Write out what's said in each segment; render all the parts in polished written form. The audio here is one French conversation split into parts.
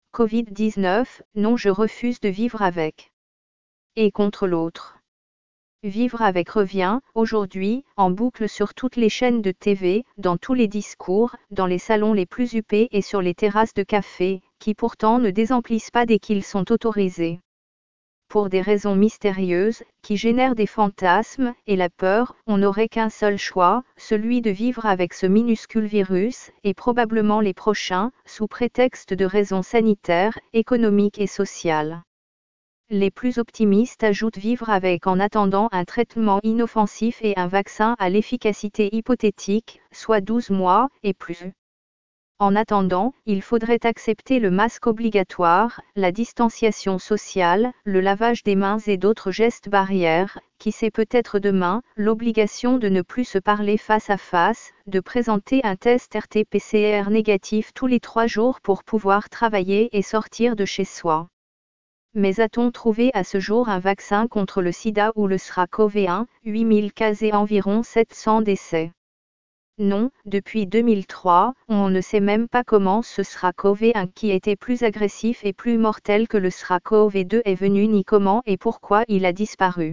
Covid-19, non, je refuse de vivre avec. Et contre l'autre. Vivre avec revient, aujourd'hui, en boucle sur toutes les chaînes de TV, dans tous les discours, dans les salons les plus huppés et sur les terrasses de café, qui pourtant ne désemplissent pas dès qu'ils sont autorisés. Pour des raisons mystérieuses, qui génèrent des fantasmes et la peur, on n'aurait qu'un seul choix, celui de vivre avec ce minuscule virus, et probablement les prochains, sous prétexte de raisons sanitaires, économiques et sociales. Les plus optimistes ajoutent vivre avec en attendant un traitement inoffensif et un vaccin à l'efficacité hypothétique, soit 12 mois, et plus. En attendant, il faudrait accepter le masque obligatoire, la distanciation sociale, le lavage des mains et d'autres gestes barrières, qui sait peut-être demain, l'obligation de ne plus se parler face à face, de présenter un test RT-PCR négatif tous les 3 jours pour pouvoir travailler et sortir de chez soi. Mais a-t-on trouvé à ce jour un vaccin contre le sida ou le SRAS-CoV-1, 8000 cas et environ 700 décès? Non, depuis 2003, on ne sait même pas comment ce SRAS-CoV-1 qui était plus agressif et plus mortel que le SRAS-CoV-2 est venu ni comment et pourquoi il a disparu.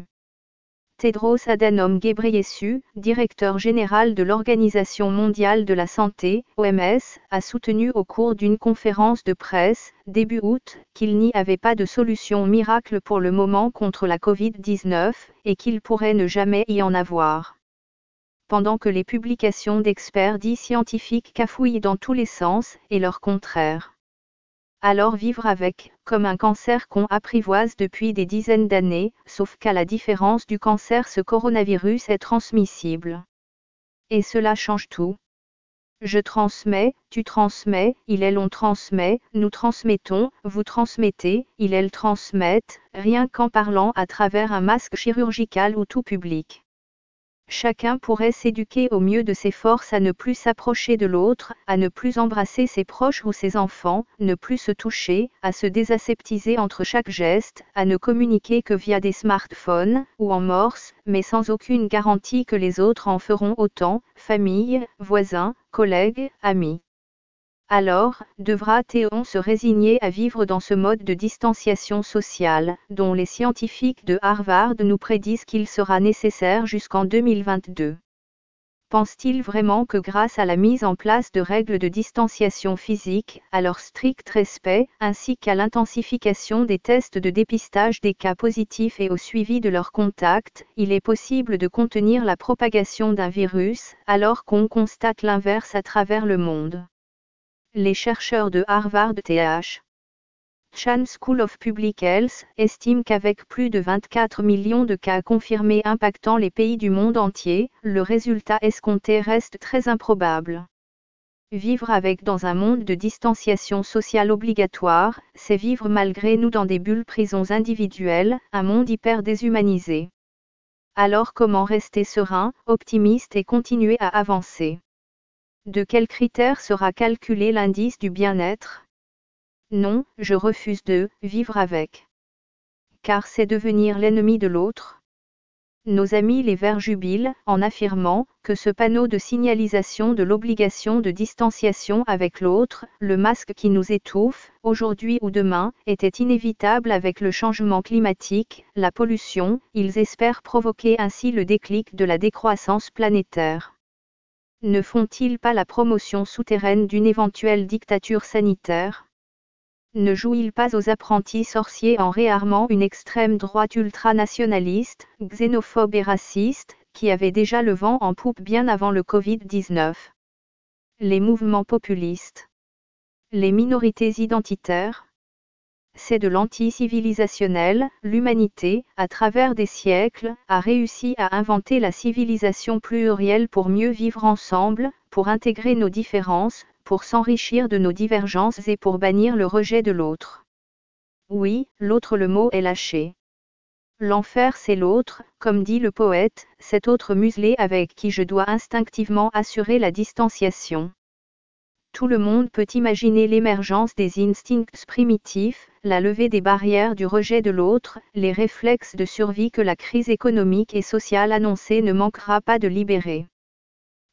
Tedros Adhanom Ghebreyesus, directeur général de l'Organisation mondiale de la santé, OMS, a soutenu au cours d'une conférence de presse, début août, qu'il n'y avait pas de solution miracle pour le moment contre la Covid-19, et qu'il pourrait ne jamais y en avoir. Pendant que les publications d'experts dits scientifiques cafouillent dans tous les sens, et leur contraire. Alors vivre avec, comme un cancer qu'on apprivoise depuis des dizaines d'années, sauf qu'à la différence du cancer ce coronavirus est transmissible. Et cela change tout. Je transmets, tu transmets, il elle on transmet, nous transmettons, vous transmettez, il elle transmettent, rien qu'en parlant à travers un masque chirurgical ou tout public. Chacun pourrait s'éduquer au mieux de ses forces à ne plus s'approcher de l'autre, à ne plus embrasser ses proches ou ses enfants, ne plus se toucher, à se désaseptiser entre chaque geste, à ne communiquer que via des smartphones, ou en morse, mais sans aucune garantie que les autres en feront autant, famille, voisins, collègues, amis. Alors, devra-t-on se résigner à vivre dans ce mode de distanciation sociale, dont les scientifiques de Harvard nous prédisent qu'il sera nécessaire jusqu'en 2022? Pense-t-il vraiment que grâce à la mise en place de règles de distanciation physique, à leur strict respect, ainsi qu'à l'intensification des tests de dépistage des cas positifs et au suivi de leurs contacts, il est possible de contenir la propagation d'un virus, alors qu'on constate l'inverse à travers le monde? Les chercheurs de Harvard Th. Chan School of Public Health estiment qu'avec plus de 24 millions de cas confirmés impactant les pays du monde entier, le résultat escompté reste très improbable. Vivre avec dans un monde de distanciation sociale obligatoire, c'est vivre malgré nous dans des bulles prisons individuelles, un monde hyper déshumanisé. Alors comment rester serein, optimiste et continuer à avancer? De quels critères sera calculé l'indice du bien-être? Non, je refuse de vivre avec. Car c'est devenir l'ennemi de l'autre. Nos amis les Verts jubilent en affirmant que ce panneau de signalisation de l'obligation de distanciation avec l'autre, le masque qui nous étouffe, aujourd'hui ou demain, était inévitable avec le changement climatique, la pollution, ils espèrent provoquer ainsi le déclic de la décroissance planétaire. Ne font-ils pas la promotion souterraine d'une éventuelle dictature sanitaire? Ne jouent-ils pas aux apprentis sorciers en réarmant une extrême droite ultranationaliste, xénophobe et raciste, qui avait déjà le vent en poupe bien avant le Covid-19? Les mouvements populistes. Les minorités identitaires. C'est de l'anti-civilisationnel, l'humanité, à travers des siècles, a réussi à inventer la civilisation plurielle pour mieux vivre ensemble, pour intégrer nos différences, pour s'enrichir de nos divergences et pour bannir le rejet de l'autre. Oui, l'autre le mot est lâché. L'enfer c'est l'autre, comme dit le poète, cet autre muselé avec qui je dois instinctivement assurer la distanciation. Tout le monde peut imaginer l'émergence des instincts primitifs, la levée des barrières du rejet de l'autre, les réflexes de survie que la crise économique et sociale annoncée ne manquera pas de libérer.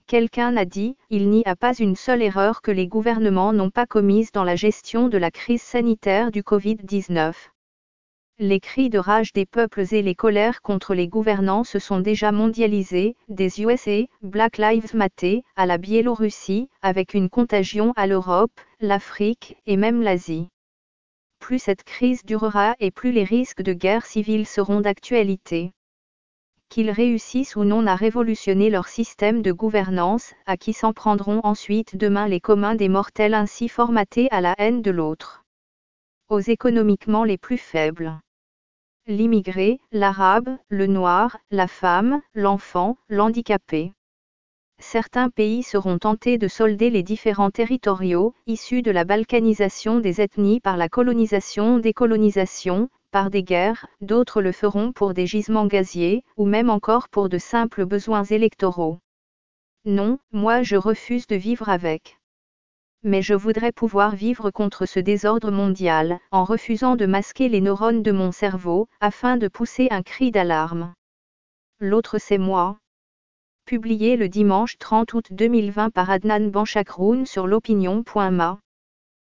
quelqu'un a dit, il n'y a pas une seule erreur que les gouvernements n'ont pas commise dans la gestion de la crise sanitaire du Covid-19. Les cris de rage des peuples et les colères contre les gouvernants se sont déjà mondialisés, des USA, Black Lives Matter, à la Biélorussie, avec une contagion à l'Europe, l'Afrique et même l'Asie. Plus cette crise durera et plus les risques de guerre civile seront d'actualité. Qu'ils réussissent ou non à révolutionner leur système de gouvernance, à qui s'en prendront ensuite demain les communs des mortels ainsi formatés à la haine de l'autre. Aux économiquement les plus faibles. L'immigré, l'arabe, le noir, la femme, l'enfant, l'handicapé. Certains pays seront tentés de solder les différends territoriaux, issus de la balkanisation des ethnies par la colonisation-décolonisation, par des guerres, d'autres le feront pour des gisements gaziers, ou même encore pour de simples besoins électoraux. Non, moi je refuse de vivre avec. Mais je voudrais pouvoir vivre contre ce désordre mondial, en refusant de masquer les neurones de mon cerveau, afin de pousser un cri d'alarme. L'autre c'est moi. Publié le dimanche 30 août 2020 par Adnan Banchakroun sur l'opinion.ma.